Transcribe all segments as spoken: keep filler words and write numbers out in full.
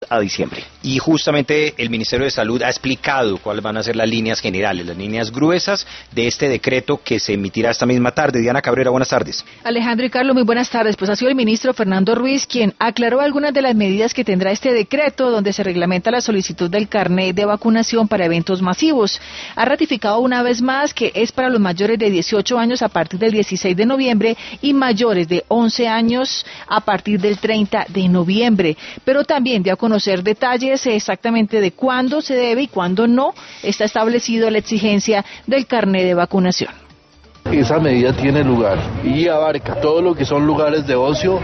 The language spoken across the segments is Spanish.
a diciembre. Y justamente el Ministerio de Salud ha explicado cuáles van a ser las líneas generales, las líneas gruesas de este decreto que se emitirá esta misma tarde. Diana Cabrera, buenas tardes. Alejandro y Carlos, muy buenas tardes. Pues ha sido el ministro Fernando Ruiz quien aclaró algunas de las medidas que tendrá este decreto, donde se reglamenta la solicitud del carnet de vacunación para eventos masivos. Ha ratificado una vez más que es para los mayores de dieciocho años a partir del dieciséis de noviembre y mayores de once años a partir del treinta de noviembre. Pero también dio a conocer detalles exactamente de cuándo se debe y cuándo no está establecido la exigencia del carnet de vacunación. Esa medida tiene lugar y abarca todo lo que son lugares de ocio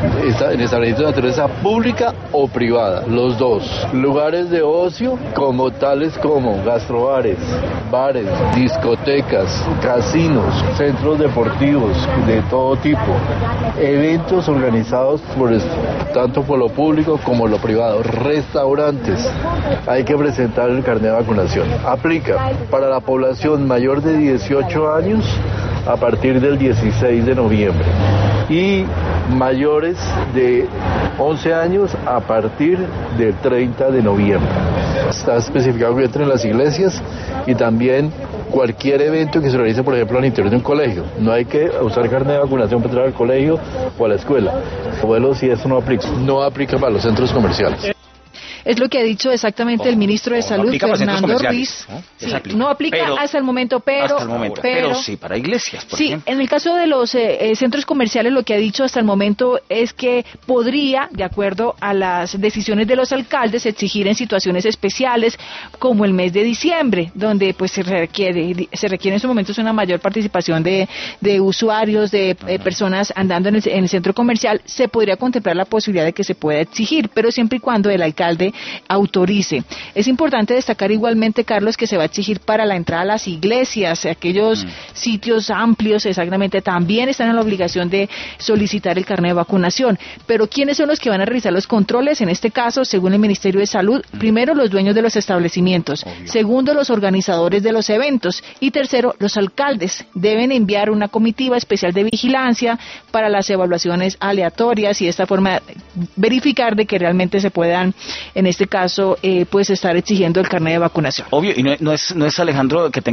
en establecimientos de naturaleza pública o privada, los dos. Lugares de ocio como tales como gastrobares, bares, discotecas, casinos, centros deportivos de todo tipo, eventos organizados por tanto por lo público como lo privado, restaurantes. Hay que presentar el carnet de vacunación. Aplica para la población mayor de dieciocho años a partir del dieciséis de noviembre y mayores de once años a partir del treinta de noviembre. Está especificado que entren en las iglesias y también cualquier evento que se realice, por ejemplo, al interior de un colegio. No hay que usar carnet de vacunación para entrar al colegio o a la escuela. Bueno, si eso no aplica, no aplica para los centros comerciales. Es lo que ha dicho exactamente el ministro de Salud, Fernando Ruiz. ¿no? Sí, aplica. No aplica pero, hasta el momento, pero... Hasta el momento, pero, pero sí para iglesias, por sí, ejemplo. En el caso de los eh, centros comerciales, lo que ha dicho hasta el momento es que podría, de acuerdo a las decisiones de los alcaldes, exigir en situaciones especiales, como el mes de diciembre, donde pues se requiere, se requiere en estos momentos una mayor participación de, de usuarios, de eh, personas andando en el, en el centro comercial, se podría contemplar la posibilidad de que se pueda exigir, pero siempre y cuando el alcalde autorice. Es importante destacar igualmente, Carlos, que se va a exigir para la entrada a las iglesias, aquellos mm. sitios amplios exactamente, también están en la obligación de solicitar el carnet de vacunación. Pero ¿quiénes son los que van a realizar los controles? En este caso, según el Ministerio de Salud, mm. primero los dueños de los establecimientos, Obvio. segundo los organizadores de los eventos y tercero los alcaldes. Deben enviar una comitiva especial de vigilancia para las evaluaciones aleatorias y de esta forma verificar de que realmente se puedan en este caso, eh, pues estar exigiendo el carnet de vacunación. Obvio, y no, no es no es Alejandro que